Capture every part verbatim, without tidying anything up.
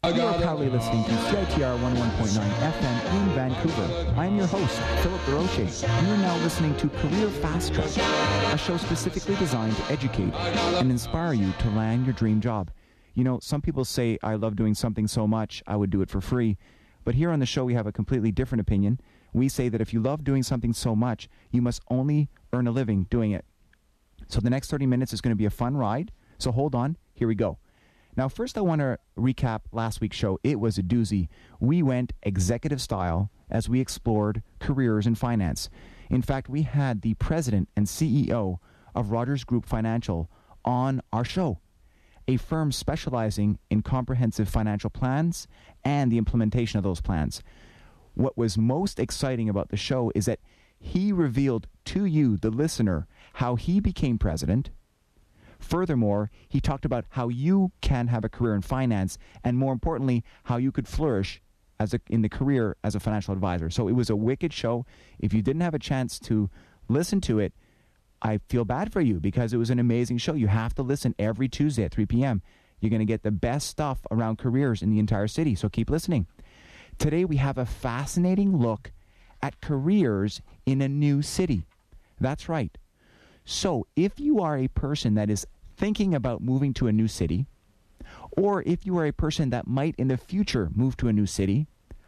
You are proudly listening to C I T R one oh one point nine F M in Vancouver. I am your host, Philip DeRoche. You are now listening to Career Fast Track, a show specifically designed to educate and inspire you to land your dream job. You know, some people say, I love doing something so much, I would do it for free. But here on the show, we have a completely different opinion. We say that if you love doing something so much, you must only earn a living doing it. So the next thirty minutes is going to be a fun ride. So hold on, here we go. Now, first I want to recap last week's show. It was a doozy. We went executive style as we explored careers in finance. In fact, we had the president and C E O of Rogers Group Financial on our show, a firm specializing in comprehensive financial plans and the implementation of those plans. What was most exciting about the show is that he revealed to you, the listener, how he became president. Furthermore, he talked about how you can have a career in finance and, more importantly, how you could flourish as a, in the career as a financial advisor. So it was a wicked show. If you didn't have a chance to listen to it, I feel bad for you because it was an amazing show. You have to listen every Tuesday at three p.m. You're going to get the best stuff around careers in the entire city, so keep listening. Today we have a fascinating look at careers in a new city. That's right. So if you are a person that is thinking about moving to a new city, or if you are a person that might in the future move to a new city,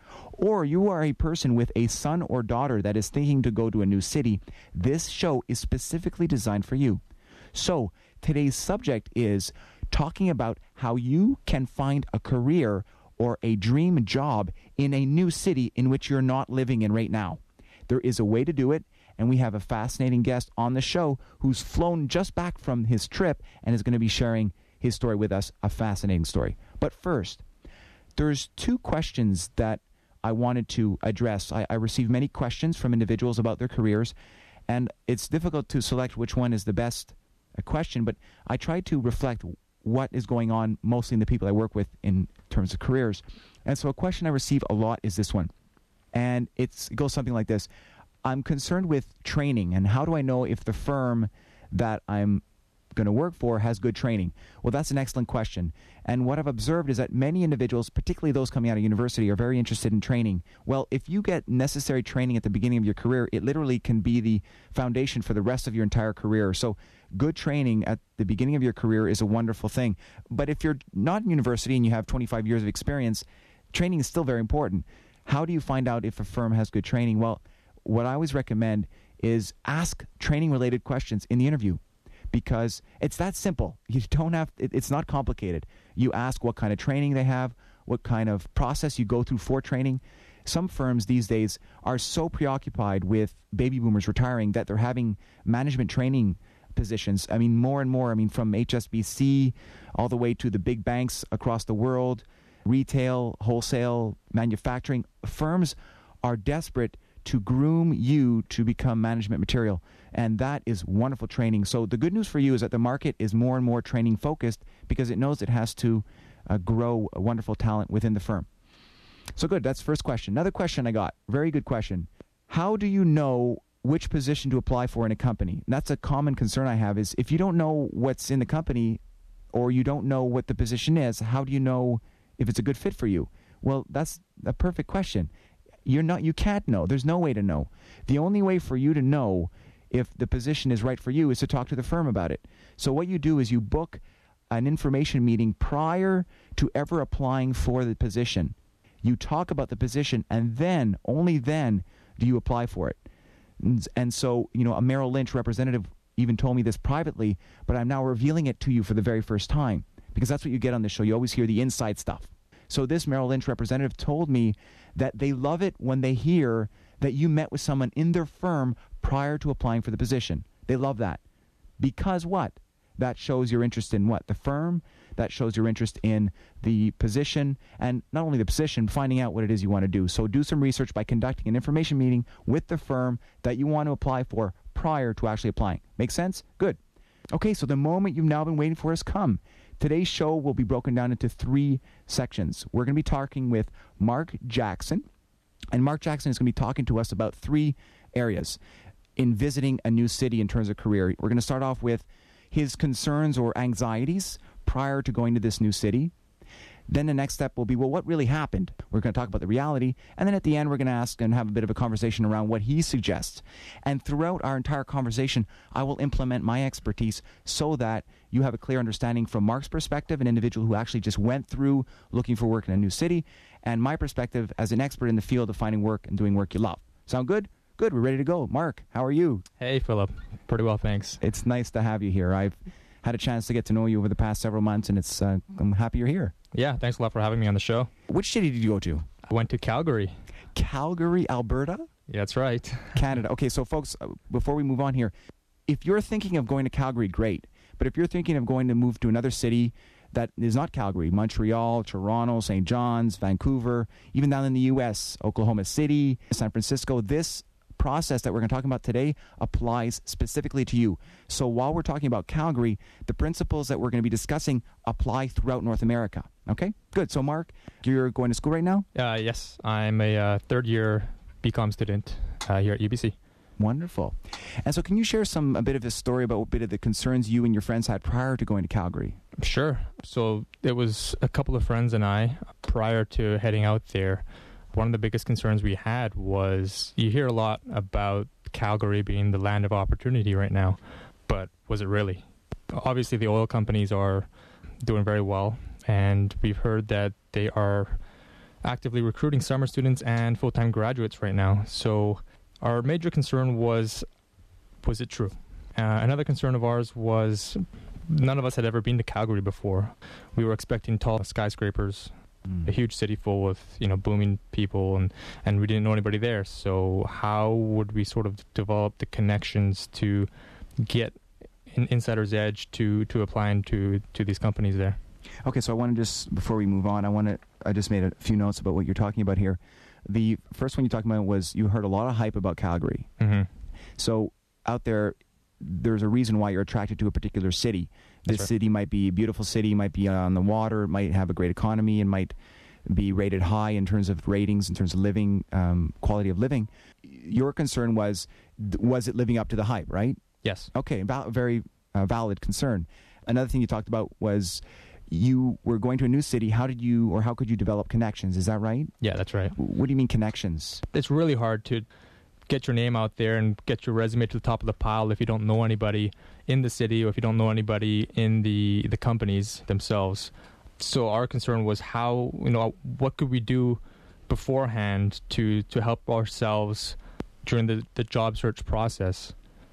or you are a person with a son or daughter that is thinking to go to a new city, this show is specifically designed for you. So today's subject is talking about how you can find a career or a dream job in a new city in which you're not living in right now. There is a way to do it. And we have a fascinating guest on the show who's flown just back from his trip and is going to be sharing his story with us, a fascinating story. But first, there's two questions that I wanted to address. I, I received many questions from individuals about their careers, and it's difficult to select which one is the best question, but I tried to reflect what is going on mostly in the people I work with in terms of careers. And so a question I receive a lot is this one, and it's, it goes something like this. I'm concerned with training, and how do I know if the firm that I'm going to work for has good training? Well, that's an excellent question. And what I've observed is that many individuals, particularly those coming out of university, are very interested in training. Well, if you get necessary training at the beginning of your career, it literally can be the foundation for the rest of your entire career. So good training at the beginning of your career is a wonderful thing. But if you're not in university and you have twenty-five years of experience, training is still very important. How do you find out if a firm has good training? Well, what I always recommend is ask training-related questions in the interview because it's that simple. You don't have, it, it's not complicated. You ask what kind of training they have, what kind of process you go through for training. Some firms these days are so preoccupied with baby boomers retiring that they're having management training positions. I mean, more and more, I mean, from H S B C all the way to the big banks across the world, retail, wholesale, manufacturing. Firms are desperate to groom you to become management material. And that is wonderful training. So the good news for you is that the market is more and more training focused because it knows it has to uh, grow a wonderful talent within the firm. So good, that's the first question. Another question I got, very good question. How do you know which position to apply for in a company? And that's a common concern I have is if you don't know what's in the company or you don't know what the position is, how do you know if it's a good fit for you? Well, that's a perfect question. You're not, you can't know. There's no way to know. The only way for you to know if the position is right for you is to talk to the firm about it. So what you do is you book an information meeting prior to ever applying for the position. You talk about the position, and then, only then, do you apply for it. And, and so, you know, a Merrill Lynch representative even told me this privately, but I'm now revealing it to you for the very first time because that's what you get on this show. You always hear the inside stuff. So this Merrill Lynch representative told me that they love it when they hear that you met with someone in their firm prior to applying for the position. They love that. Because what? That shows your interest in what? The firm. That shows your interest in the position. And not only the position, finding out what it is you want to do. So do some research by conducting an information meeting with the firm that you want to apply for prior to actually applying. Make sense? Good. Okay, so the moment you've now been waiting for has come. Today's show will be broken down into three sections. We're going to be talking with Mark Jackson, and Mark Jackson is going to be talking to us about three areas in visiting a new city in terms of career. We're going to start off with his concerns or anxieties prior to going to this new city. Then the next step will be, well, what really happened? We're going to talk about the reality. And then at the end, we're going to ask and have a bit of a conversation around what he suggests. And throughout our entire conversation, I will implement my expertise so that you have a clear understanding from Mark's perspective, an individual who actually just went through looking for work in a new city, and my perspective as an expert in the field of finding work and doing work you love. Sound good? Good. We're ready to go. Mark, how are you? Hey, Philip. Pretty well, thanks. It's nice to have you here. I've had a chance to get to know you over the past several months, and it's uh, I'm happy you're here. Yeah, thanks a lot for having me on the show. Which city did you go to? I went to Calgary. Calgary, Alberta? Yeah, that's right. Canada. Okay, so folks, uh, before we move on here, if you're thinking of going to Calgary, great. But if you're thinking of going to move to another city that is not Calgary, Montreal, Toronto, Saint John's, Vancouver, even down in the U S, Oklahoma City, San Francisco, this process that we're going to talk about today applies specifically to you. So while we're talking about Calgary, the principles that we're going to be discussing apply throughout North America. Okay, good. So Mark, you're going to school right now? Uh, yes, I'm a uh, third-year B COM student uh, here at U B C. Wonderful. And so can you share some a bit of a story about a bit of the concerns you and your friends had prior to going to Calgary? Sure. So it was a couple of friends and I, prior to heading out there, one of the biggest concerns we had was you hear a lot about Calgary being the land of opportunity right now, but was it really? Obviously, the oil companies are doing very well, and we've heard that they are actively recruiting summer students and full-time graduates right now. So our major concern was, was it true? Uh, another concern of ours was none of us had ever been to Calgary before. We were expecting tall skyscrapers, a huge city full of, you know, booming people, and, and we didn't know anybody there. So how would we sort of develop the connections to get an insider's edge to, to applying to, to these companies there? Okay, so I want to just, before we move on, I want to, I just made a few notes about what you're talking about here. The first one you're talking about was you heard a lot of hype about Calgary. Mm-hmm. So out there, there's a reason why you're attracted to a particular city. This right. city might be a beautiful city, might be on the water, might have a great economy, and might be rated high in terms of ratings, in terms of living, um, quality of living. Your concern was, was it living up to the hype, right? Yes. Okay, val- very uh, valid concern. Another thing you talked about was you were going to a new city. How did you, or how could you develop connections? Is that right? Yeah, that's right. What do you mean connections? It's really hard to get your name out there and get your resume to the top of the pile if you don't know anybody in the city or if you don't know anybody in the, the companies themselves. So our concern was how, you know, what could we do beforehand to, to help ourselves during the, the job search process,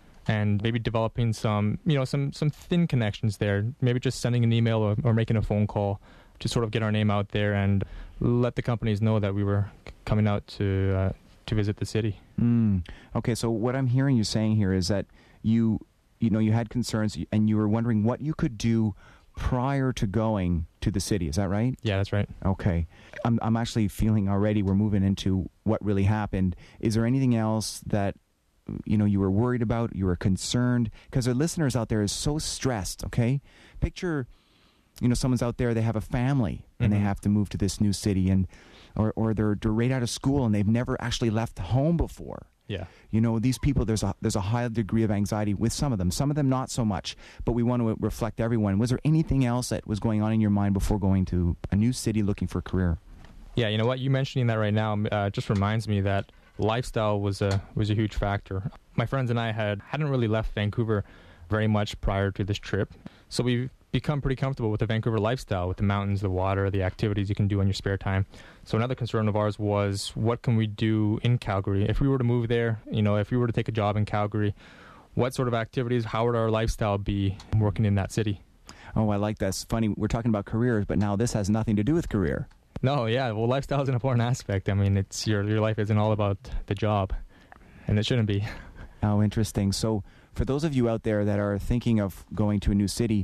and maybe developing some, you know, some, some thin connections there, maybe just sending an email or, or making a phone call to sort of get our name out there and let the companies know that we were coming out to uh, to visit the city. Mm. Okay, so what I'm hearing you saying here is that you, you know, you had concerns and you were wondering what you could do prior to going to the city. Is that right? Yeah, that's right. Okay. I'm I'm actually feeling already we're moving into what really happened. Is there anything else that, you know, you were worried about, you were concerned? Because our listeners out there is so stressed, okay? Picture, you know, someone's out there, they have a family and mm-hmm. they have to move to this new city, and or or they're, they're right out of school and they've never actually left home before. Yeah. You know, these people, there's a there's a high degree of anxiety with some of them. Some of them not so much, but we want to reflect everyone. Was there anything else that was going on in your mind before going to a new city looking for a career? Yeah, you know what? You mentioning that right now uh, just reminds me that lifestyle was a was a huge factor. My friends and I had hadn't really left Vancouver very much prior to this trip, so we've become pretty comfortable with the Vancouver lifestyle, with the mountains, the water, the activities you can do in your spare time. So another concern of ours was, what can we do in Calgary? If we were to move there, you know, if we were to take a job in Calgary, what sort of activities, how would our lifestyle be working in that city? Oh, I like that. It's funny, we're talking about careers, but now this has nothing to do with career. No, yeah, well, lifestyle is an important aspect. I mean, it's your your life isn't all about the job, and it shouldn't be. Oh, interesting. So for those of you out there that are thinking of going to a new city,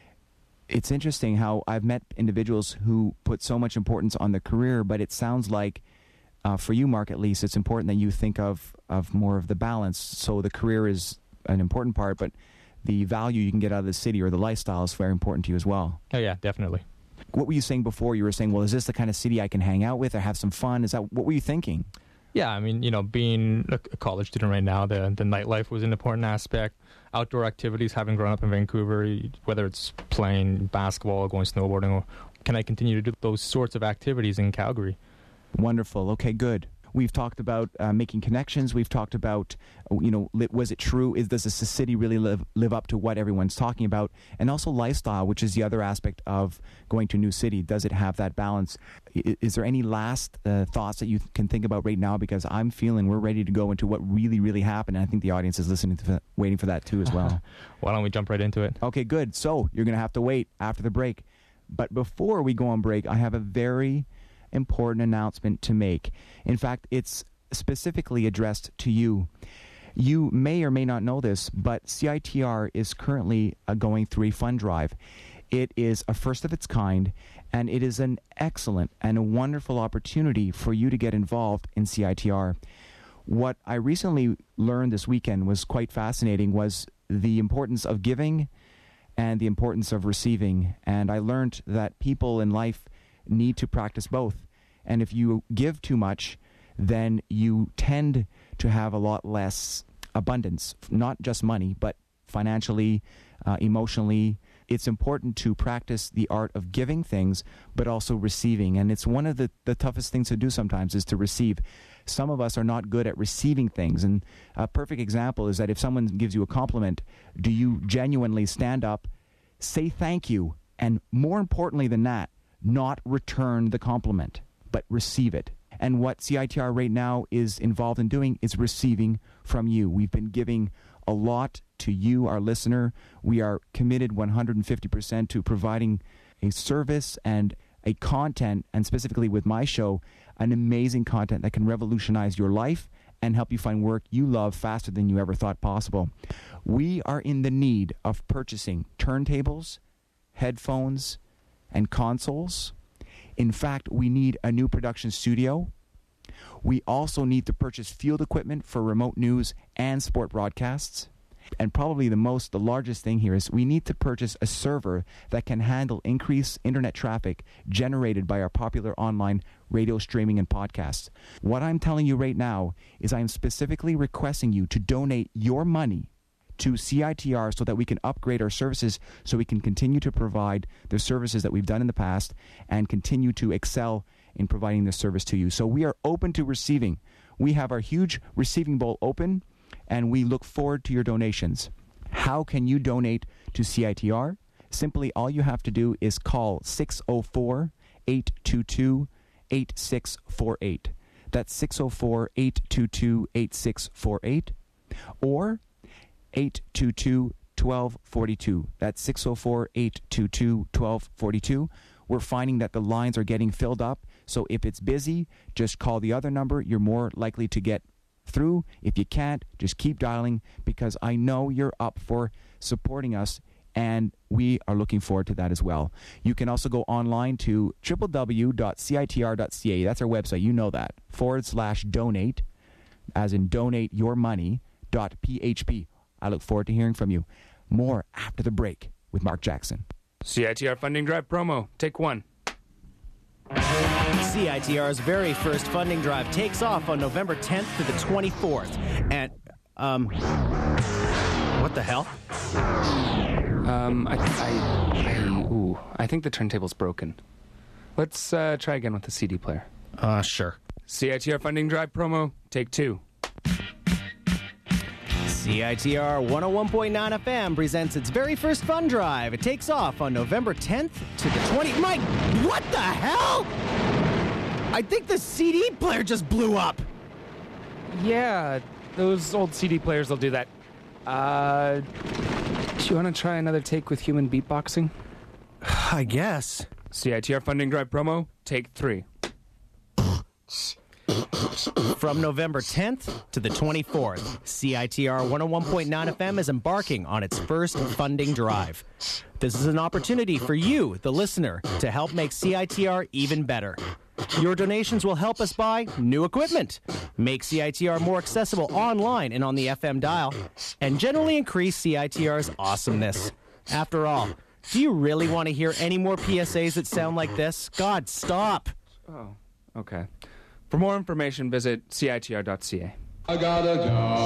it's interesting how I've met individuals who put so much importance on the career, but it sounds like, uh, for you, Mark, at least, it's important that you think of, of more of the balance. So the career is an important part, but the value you can get out of the city or the lifestyle is very important to you as well. Oh, yeah, definitely. What were you saying before? You were saying, well, is this the kind of city I can hang out with or have some fun? Is that what were you thinking? Yeah, I mean, you know, being a college student right now, the the nightlife was an important aspect. Outdoor activities, having grown up in Vancouver, whether it's playing basketball, going snowboarding, or can I continue to do those sorts of activities in Calgary? Wonderful. Okay, good. We've talked about uh, making connections. We've talked about, you know, li- was it true? Is does this city really live live up to what everyone's talking about? And also lifestyle, which is the other aspect of going to a new city. Does it have that balance? I- is there any last uh, thoughts that you th- can think about right now? Because I'm feeling we're ready to go into what really, really happened. And I think the audience is listening to, th- waiting for that too as well. Why don't we jump right into it? Okay, good. So you're going to have to wait after the break. But before we go on break, I have a very important announcement to make. In fact, it's specifically addressed to you. You may or may not know this, but C I T R is currently uh, going through a fund drive. It is a first of its kind, and it is an excellent and a wonderful opportunity for you to get involved in C I T R. What I recently learned this weekend was quite fascinating, was the importance of giving and the importance of receiving. And I learned that people in life need to practice both. And if you give too much, then you tend to have a lot less abundance, not just money, but financially, uh, emotionally. It's important to practice the art of giving things, but also receiving. And it's one of the, the toughest things to do sometimes is to receive. Some of us are not good at receiving things. And a perfect example is that if someone gives you a compliment, do you genuinely stand up, say thank you, and more importantly than that, not return the compliment, but receive it? And what C I T R right now is involved in doing is receiving from you. We've been giving a lot to you, our listener. We are committed one hundred fifty percent to providing a service and a content, and specifically with my show, an amazing content that can revolutionize your life and help you find work you love faster than you ever thought possible. We are in the need of purchasing turntables, headphones, and consoles. In fact, we need a new production studio. We also need to purchase field equipment for remote news and sport broadcasts. And probably the most, the largest thing here is we need to purchase a server that can handle increased internet traffic generated by our popular online radio streaming and podcasts. What I'm telling you right now is I am specifically requesting you to donate your money to C I T R so that we can upgrade our services, so we can continue to provide the services that we've done in the past and continue to excel in providing this service to you. So we are open to receiving. We have our huge receiving bowl open, and we look forward to your donations. How can you donate to C I T R? Simply, all you have to do is call six oh four, eight two two, eight six four eight. That's six oh four, eight two two, eight six four eight. Or eight two two, one two four two. That's six oh four, eight two two, one two four two. We're finding that the lines are getting filled up, so if it's busy, just call the other number. You're more likely to get through. If you can't, just keep dialing, because I know you're up for supporting us, and we are looking forward to that as well. You can also go online to w w w dot c i t r dot c a. That's our website. You know that. Forward slash donate, as in donate your money, dot p h p. I look forward to hearing from you. More after the break with Mark Jackson. C I T R Funding Drive promo. Take one. C I T R's very first funding drive takes off on November tenth to the twenty-fourth. And, um, what the hell? Um, I, I, I, ooh, I think the turntable's broken. Let's uh, try again with the C D player. Uh, sure. C I T R Funding Drive promo. Take two. C I T R one oh one point nine F M presents its very first fund drive. It takes off on November tenth to the twentieth. Mike, what the hell? I think the C D player just blew up. Yeah, those old C D players will do that. Uh, do you want to try another take with human beatboxing? I guess. C I T R Funding Drive promo. Take three. From November tenth to the twenty-fourth, C I T R one oh one point nine F M is embarking on its first funding drive. This is an opportunity for you, the listener, to help make C I T R even better. Your donations will help us buy new equipment, make C I T R more accessible online and on the F M dial, and generally increase C I T R's awesomeness. After all, do you really want to hear any more P S As that sound like this? God, stop! Oh, okay. For more information, visit C I T R dot C A. I got a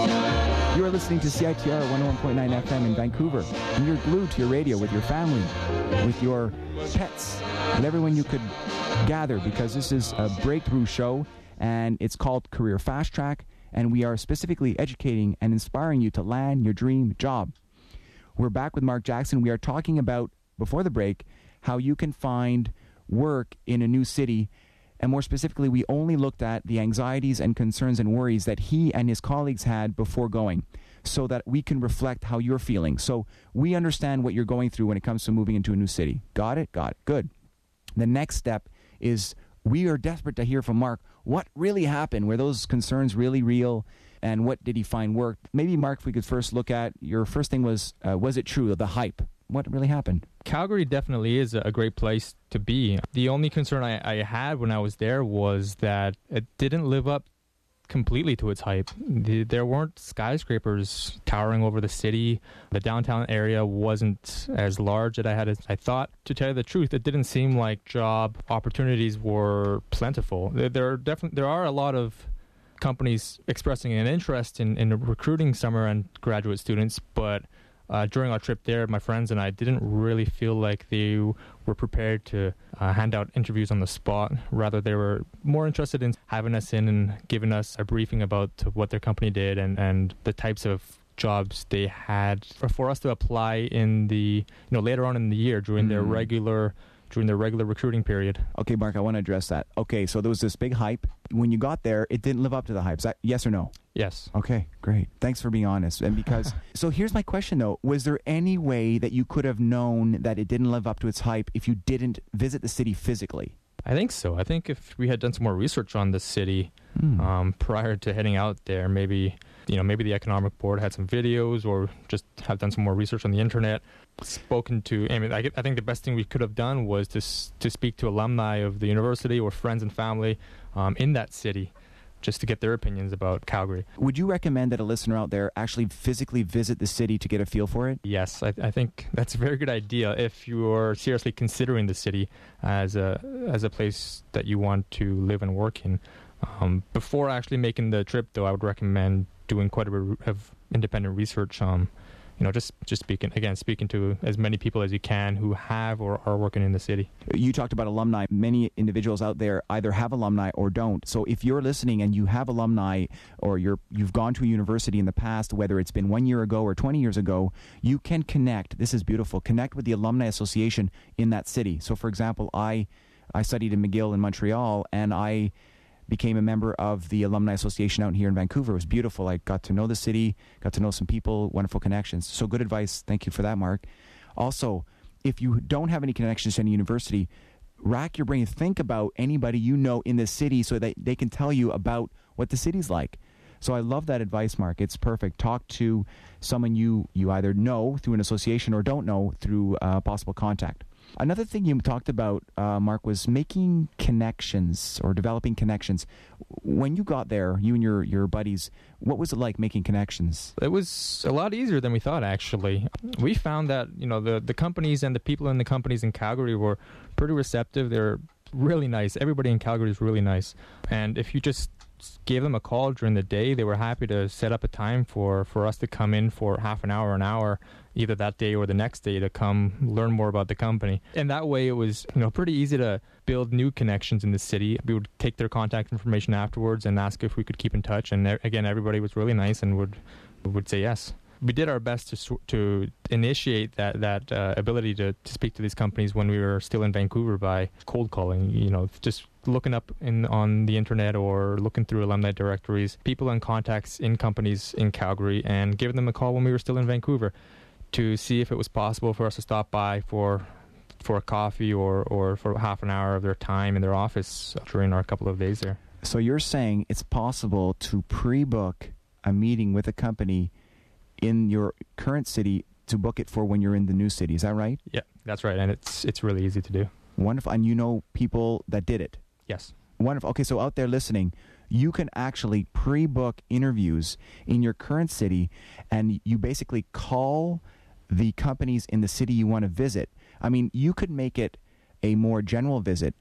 job. You are listening to C I T R one oh one point nine F M in Vancouver, and you're glued to your radio with your family, with your pets, with everyone you could gather, because this is a breakthrough show, and it's called Career Fast Track, and we are specifically educating and inspiring you to land your dream job. We're back with Mark Jackson. We are talking about, before the break, how you can find work in a new city. And more specifically, we only looked at the anxieties and concerns and worries that he and his colleagues had before going, so that we can reflect how you're feeling. So we understand what you're going through when it comes to moving into a new city. Got it? Got it. Good. The next step is we are desperate to hear from Mark. What really happened? Were those concerns really real? And what did he find work? Maybe, Mark, if we could first look at, your first thing was, uh, was it true, the hype? What really happened? Calgary definitely is a great place to be. The only concern I, I had when I was there was that it didn't live up completely to its hype. The, there weren't skyscrapers towering over the city. The downtown area wasn't as large as I had as I thought. To tell you the truth, it didn't seem like job opportunities were plentiful. There, there are definitely there are a lot of companies expressing an interest in, in recruiting summer and graduate students, but Uh, during our trip there, my friends and I didn't really feel like they were prepared to uh, hand out interviews on the spot. Rather, they were more interested in having us in and giving us a briefing about what their company did and, and the types of jobs they had for, for us to apply in the, you know, later on in the year during mm. their regular during their regular recruiting period. Okay, Mark, I want to address that. Okay, so there was this big hype. When you got there, it didn't live up to the hype. Is that yes or no? Yes. Okay, great. Thanks for being honest. And because, so here's my question though. Was there any way that you could have known that it didn't live up to its hype if you didn't visit the city physically? I think so. I think if we had done some more research on the city mm. um, prior to heading out there, maybe, you know, maybe the economic board had some videos, or just have done some more research on the internet, spoken to, I mean, I, I think the best thing we could have done was to, to speak to alumni of the university or friends and family um, in that city, just to get their opinions about Calgary. Would you recommend that a listener out there actually physically visit the city to get a feel for it? Yes, I, I think that's a very good idea if you're seriously considering the city as a as a place that you want to live and work in. Um, before actually making the trip, though, I would recommend doing quite a bit of independent research. Um, you know, just, just speaking, again, speaking to as many people as you can who have or are working in the city. You talked about alumni. Many individuals out there either have alumni or don't. So if you're listening and you have alumni, or you're, you've gone to a university in the past, whether it's been one year ago or twenty years ago, you can connect. This is beautiful. Connect with the Alumni Association in that city. So, for example, I, I studied in McGill in Montreal, and I became a member of the Alumni Association out here in Vancouver. It was beautiful. I got to know the city, got to know some people, wonderful connections. So good advice. Thank you for that, Mark. Also, if you don't have any connections to any university, rack your brain. Think about anybody you know in the city so that they can tell you about what the city's like. So I love that advice, Mark. It's perfect. Talk to someone you, you either know through an association or don't know through uh, possible contact. Another thing you talked about, uh, Mark, was making connections or developing connections. When you got there, you and your, your buddies, what was it like making connections? It was a lot easier than we thought, actually. We found that, you know, the, the companies and the people in the companies in Calgary were pretty receptive. They're really nice. Everybody in Calgary is really nice. And if you just gave them a call during the day, they were happy to set up a time for, for us to come in for half an hour, an hour, either that day or the next day, to come learn more about the company. And that way it was, you know, pretty easy to build new connections in the city. We would take their contact information afterwards and ask if we could keep in touch. And again, everybody was really nice and would would say yes. We did our best to to initiate that that uh, ability to, to speak to these companies when we were still in Vancouver by cold calling, you know, just looking up in on the internet or looking through alumni directories, people and contacts in companies in Calgary, and giving them a call when we were still in Vancouver to see if it was possible for us to stop by for for a coffee or, or for half an hour of their time in their office during our couple of days there. So you're saying it's possible to pre-book a meeting with a company in your current city to book it for when you're in the new city. Is that right? Yeah, that's right. And it's it's really easy to do. Wonderful. And you know people that did it? Yes. Wonderful. Okay, so out there listening, you can actually pre-book interviews in your current city, and you basically call the companies in the city you want to visit. I mean, you could make it a more general visit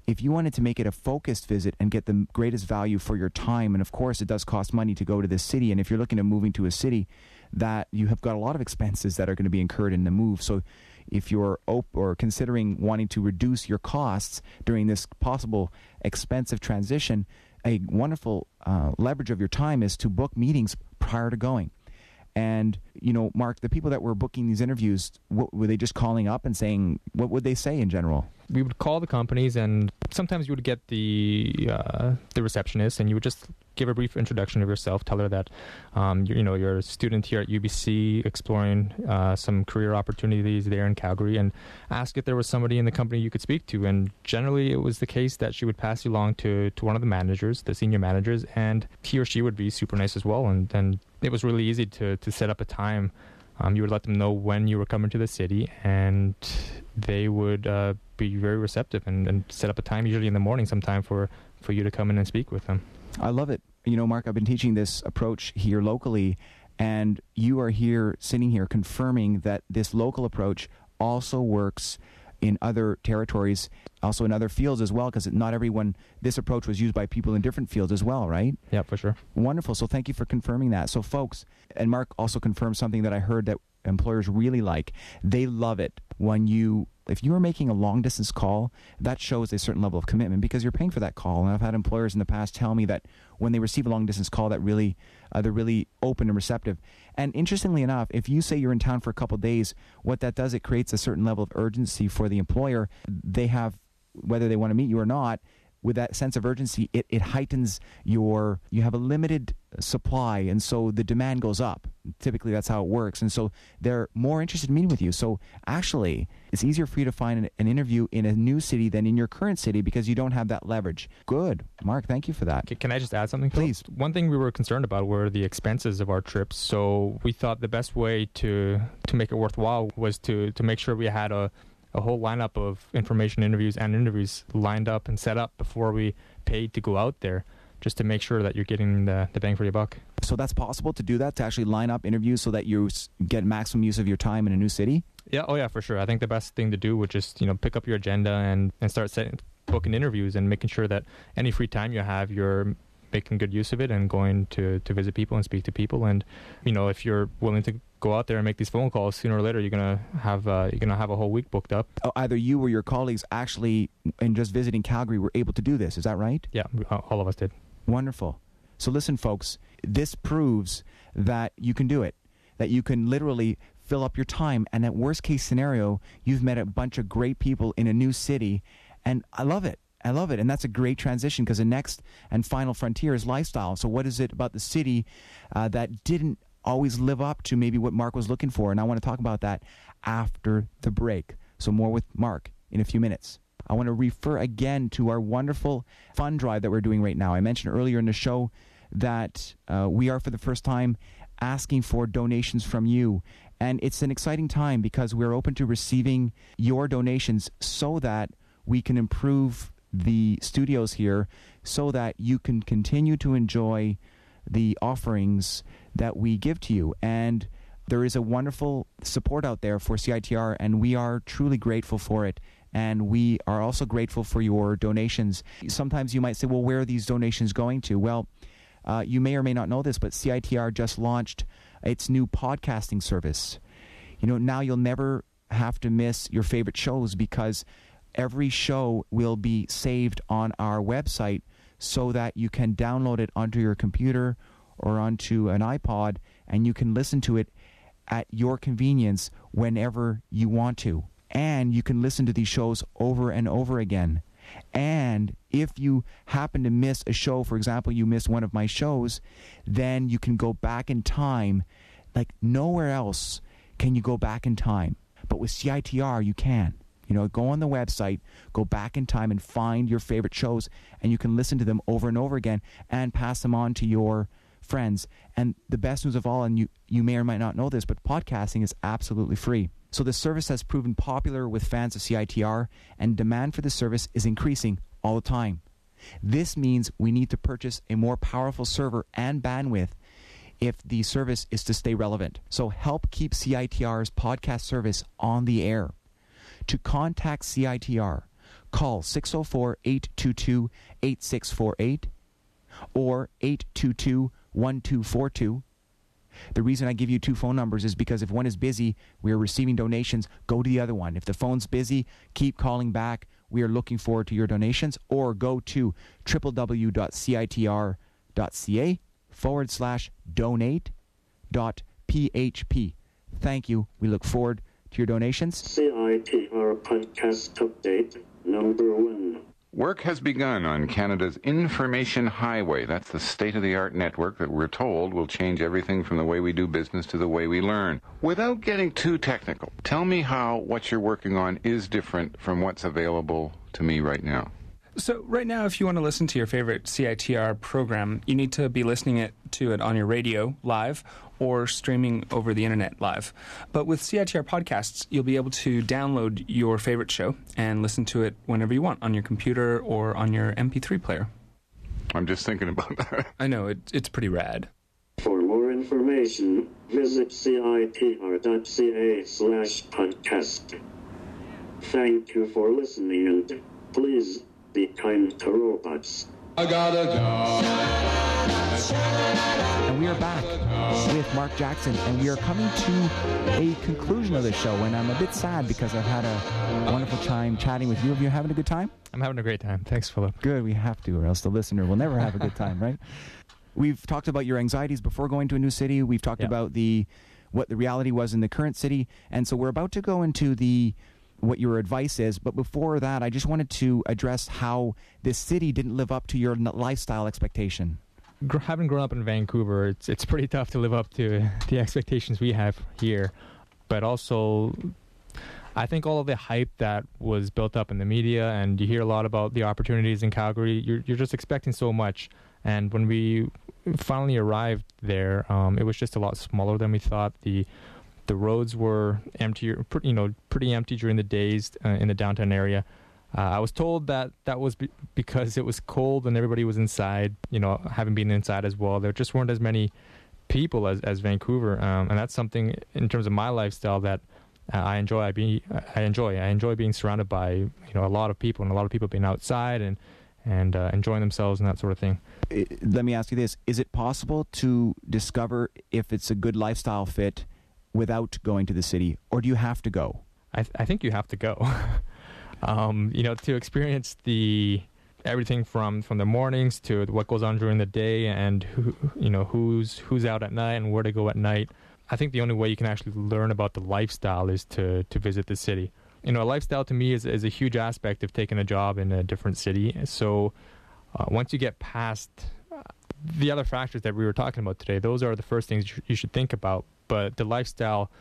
if you wanted to make it a focused visit and get the greatest value for your time, and of course it does cost money to go to this city, and if you're looking at moving to a city, that you have got a lot of expenses that are going to be incurred in the move. So if you're op- or considering wanting to reduce your costs during this possible expensive transition, a wonderful uh, leverage of your time is to book meetings prior to going. And, you know, Mark, the people that were booking these interviews, what, were they just calling up and saying, what would they say in general? We would call the companies, and sometimes you would get the uh, the receptionist, and you would just give a brief introduction of yourself, tell her that, um, you, you know, you're a student here at U B C exploring uh, some career opportunities there in Calgary, and ask if there was somebody in the company you could speak to. And generally it was the case that she would pass you along to, to one of the managers, the senior managers, and he or she would be super nice as well. And, and it was really easy to, to set up a time. Um, you would let them know when you were coming to the city, and they would uh, be very receptive and, and set up a time, usually in the morning sometime, for, for you to come in and speak with them. I love it. You know, Mark, I've been teaching this approach here locally, and you are here, sitting here, confirming that this local approach also works in other territories, also in other fields as well, because not everyone, this approach was used by people in different fields as well, right? Yeah, for sure. Wonderful. So thank you for confirming that. So folks, and Mark also confirmed something that I heard that employers really like. They love it when you, if you are making a long distance call, that shows a certain level of commitment because you're paying for that call. And I've had employers in the past tell me that when they receive a long distance call, that really, uh, they're really open and receptive. And interestingly enough, if you say you're in town for a couple of days, what that does, it creates a certain level of urgency for the employer. They have, whether they want to meet you or not, with that sense of urgency, it, it heightens your, you have a limited supply, and so the demand goes up. Typically, that's how it works. And so they're more interested in meeting with you. So actually, it's easier for you to find an, an interview in a new city than in your current city because you don't have that leverage. Good. Mark, thank you for that. Can I just add something? Please. One thing we were concerned about were the expenses of our trips. So we thought the best way to, to make it worthwhile was to, to make sure we had a a whole lineup of information interviews and interviews lined up and set up before we paid to go out there, just to make sure that you're getting the, the bang for your buck. So that's possible to do that, to actually line up interviews so that you get maximum use of your time in a new city? Yeah, oh yeah, for sure. I think the best thing to do would just, you know, pick up your agenda and, and start setting, booking interviews and making sure that any free time you have, you're making good use of it and going to, to visit people and speak to people. And, you know, if you're willing to go out there and make these phone calls, sooner or later you're gonna have uh, you're gonna have a whole week booked up. Oh, either you or your colleagues actually, in just visiting Calgary, were able to do this. Is that right? Yeah, all of us did. Wonderful. So listen, folks, this proves that you can do it, that you can literally fill up your time, and at worst case scenario, you've met a bunch of great people in a new city, and I love it. I love it, and that's a great transition because the next and final frontier is lifestyle. So what is it about the city uh, that didn't always live up to maybe what Mark was looking for? And I want to talk about that after the break. So more with Mark in a few minutes. I want to refer again to our wonderful fund drive that we're doing right now. I mentioned earlier in the show that uh, we are for the first time asking for donations from you. And it's an exciting time because we're open to receiving your donations so that we can improve the studios here so that you can continue to enjoy the offerings that we give to you. And there is a wonderful support out there for C I T R, and we are truly grateful for it. And we are also grateful for your donations. Sometimes you might say, well, where are these donations going to? Well, uh, you may or may not know this, but C I T R just launched its new podcasting service. You know, now you'll never have to miss your favorite shows because every show will be saved on our website so that you can download it onto your computer or onto an iPod, and you can listen to it at your convenience whenever you want to. And you can listen to these shows over and over again. And if you happen to miss a show, for example, you missed one of my shows, then you can go back in time. Like nowhere else can you go back in time. But with C I T R, you can. You know, go on the website, go back in time and find your favorite shows, and you can listen to them over and over again and pass them on to your friends. And the best news of all, and you, you may or might not know this, but podcasting is absolutely free. So the service has proven popular with fans of C I T R, and demand for the service is increasing all the time. This means we need to purchase a more powerful server and bandwidth if the service is to stay relevant. So help keep C I T R's podcast service on the air. To contact C I T R, call six oh four, eight two two, eight six four eight or eight two two, one two four two. The reason I give you two phone numbers is because if one is busy, we are receiving donations, go to the other one. If the phone's busy, keep calling back. We are looking forward to your donations. Or go to www.citr.ca forward slash donate dot php. Thank you. We look forward to your donations. C I T R Podcast Update number one. Work has begun on Canada's Information Highway. That's the state-of-the-art network that we're told will change everything from the way we do business to the way we learn. Without getting too technical, tell me how what you're working on is different from what's available to me right now. So right now, if you want to listen to your favorite C I T R program, you need to be listening it to it on your radio live or streaming over the internet live. But with C I T R podcasts, you'll be able to download your favorite show and listen to it whenever you want on your computer or on your M P three player. I'm just thinking about that. I know, it, it's pretty rad. For more information, visit citr.ca slash podcast. Thank you for listening, and please be kind to robots. I got a job. And we are back with Mark Jackson, and we are coming to a conclusion of the show, and I'm a bit sad because I've had a wonderful time chatting with you. Have you having a good time? I'm having a great time. Thanks, Philip. Good, we have to, or else the listener will never have a good time, right? We've talked about your anxieties before going to a new city. We've talked Yeah. about the what the reality was in the current city, and so we're about to go into the what your advice is. But before that, I just wanted to address how this city didn't live up to your n- lifestyle expectation. Gr- having grown up in Vancouver, it's it's pretty tough to live up to the expectations we have here. But also, I think all of the hype that was built up in the media, and you hear a lot about the opportunities in Calgary, you're you're just expecting so much. And when we finally arrived there, um, it was just a lot smaller than we thought. The The roads were empty, you know, pretty empty during the days uh, in the downtown area. Uh, I was told that that was be- because it was cold and everybody was inside. You know, having been inside as well, there just weren't as many people as, as Vancouver, um, and that's something in terms of my lifestyle that uh, I enjoy. I be I enjoy. I enjoy being surrounded by you know a lot of people and a lot of people being outside and and uh, enjoying themselves and that sort of thing. It, let me ask you this: is it possible to discover if it's a good lifestyle fit without going to the city, or do you have to go? I, th- I think you have to go. um, you know, to experience the everything from, from the mornings to what goes on during the day, and who, you know who's who's out at night and where to go at night. I think the only way you can actually learn about the lifestyle is to, to visit the city. You know, lifestyle to me is is a huge aspect of taking a job in a different city. So uh, once you get past uh, the other factors that we were talking about today, those are the first things you, sh- you should think about. But the lifestyle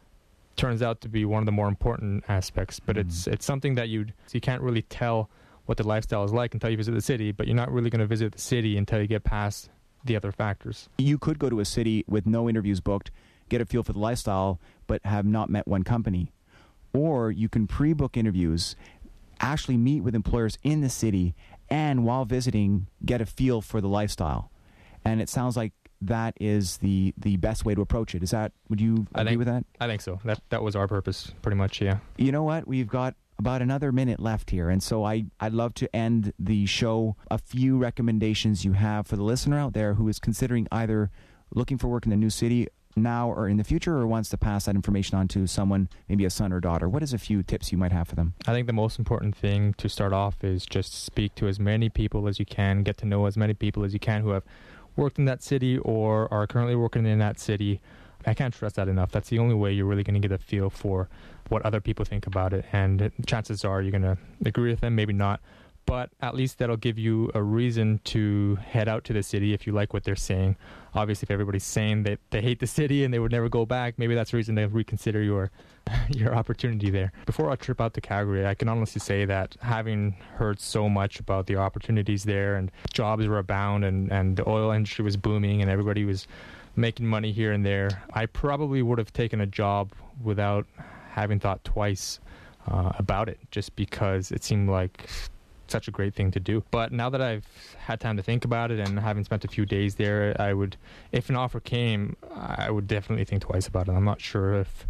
turns out to be one of the more important aspects. But mm-hmm. it's it's something that you you can't really tell what the lifestyle is like until you visit the city. But you're not really going to visit the city until you get past the other factors. You could go to a city with no interviews booked, get a feel for the lifestyle, but have not met one company. Or you can pre-book interviews, actually meet with employers in the city, and while visiting, get a feel for the lifestyle. And it sounds like that is the, the best way to approach it. Is that, would you I agree think, with that? I think so. That that was our purpose, pretty much, yeah. You know what? We've got about another minute left here, and so I, I'd love to end the show. A few recommendations you have for the listener out there who is considering either looking for work in the new city now or in the future, or wants to pass that information on to someone, maybe a son or daughter. What is a few tips you might have for them? I think the most important thing to start off is just speak to as many people as you can, get to know as many people as you can who have worked in that city or are currently working in that city. I can't stress that enough. That's the only way you're really going to get a feel for what other people think about it. And chances are you're going to agree with them, maybe not. But at least that'll give you a reason to head out to the city if you like what they're saying. Obviously, if everybody's saying that they hate the city and they would never go back, maybe that's a reason to reconsider your your opportunity there. Before I trip out to Calgary, I can honestly say that having heard so much about the opportunities there and jobs were abound and, and the oil industry was booming and everybody was making money here and there, I probably would have taken a job without having thought twice uh, about it, just because it seemed like such a great thing to do. But now that I've had time to think about it and having spent a few days there, I would, if an offer came, I would definitely think twice about it. I'm not sure if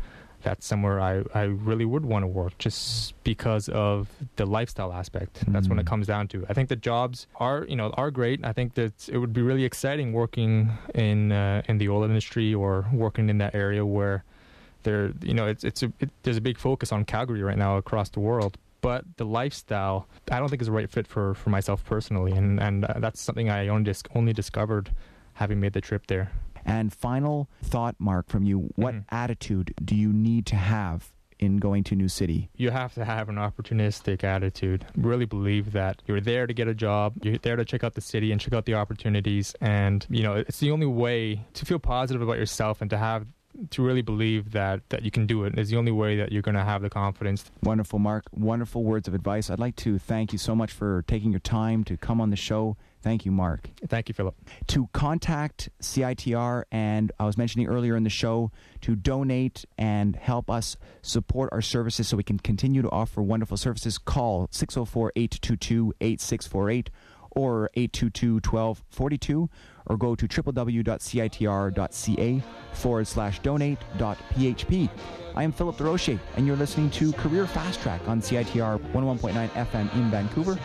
that's somewhere I, I really would want to work, just because of the lifestyle aspect. Mm-hmm. That's when it comes down to. I think the jobs are, you know, are great. I think that it would be really exciting working in uh, in the oil industry or working in that area where there, you know, it's it's a, it, there's a big focus on Calgary right now across the world. But the lifestyle, I don't think is the right fit for, for myself personally, and and uh, that's something I only dis- only discovered having made the trip there. And final thought, Mark, from you: what mm-hmm. attitude do you need to have in going to a new city? You have to have an opportunistic attitude. Really believe that you're there to get a job, you're there to check out the city and check out the opportunities, and you know it's the only way to feel positive about yourself and to have. To really believe that, that you can do it is the only way that you're going to have the confidence. Wonderful, Mark. Wonderful words of advice. I'd like to thank you so much for taking your time to come on the show. Thank you, Mark. Thank you, Philip. To contact C I T R, and I was mentioning earlier in the show, to donate and help us support our services so we can continue to offer wonderful services, call six oh four, eight two two, eight six four eight or eight two two, one two four two, or go to www.citr.ca forward slash donate dot php. I am Philip DeRoche, and you're listening to Career Fast Track on C I T R one oh one point nine F M in Vancouver.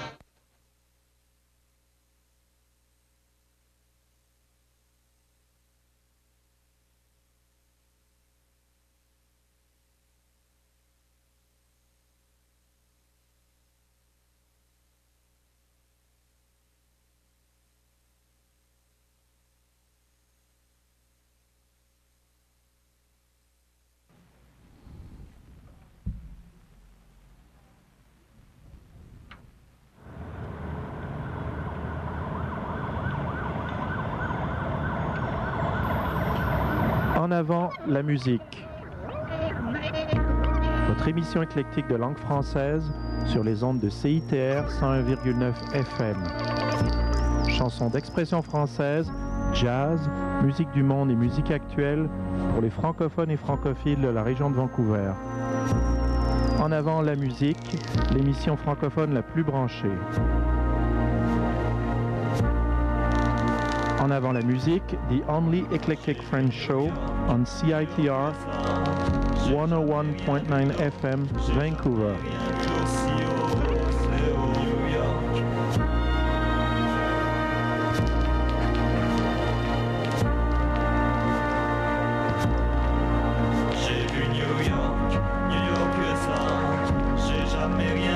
En avant la musique. Votre émission éclectique de langue française sur les ondes de C I T R cent un virgule neuf F M. Chansons d'expression française, jazz, musique du monde et musique actuelle pour les francophones et francophiles de la région de Vancouver. En avant la musique, l'émission francophone la plus branchée. En avant la musique, the only eclectic French show on C I T R one oh one point nine F M, Vancouver. J'ai vu New York, New York U S A, j'ai jamais rien